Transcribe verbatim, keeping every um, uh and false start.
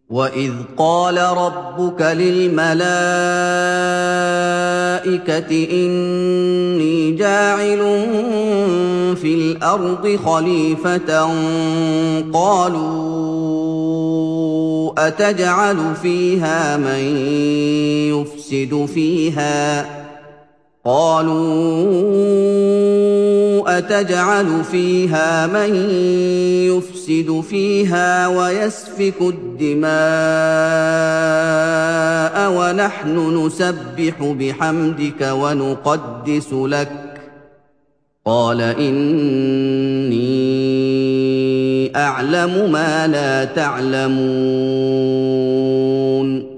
وَإِذْ قَالَ رَبُّكَ لِلْمَلَائِكَةِ إِنِّي جَاعِلٌ فِي الْأَرْضِ خَلِيفَةً قَالُوا أَتَجْعَلُ فِيهَا مَن يُفْسِدُ فِيهَا قالوا أتجعل فيها من يفسد فيها ويسفك الدماء ونحن نسبح بحمدك ونقدس لك قال إني أعلم ما لا تعلمون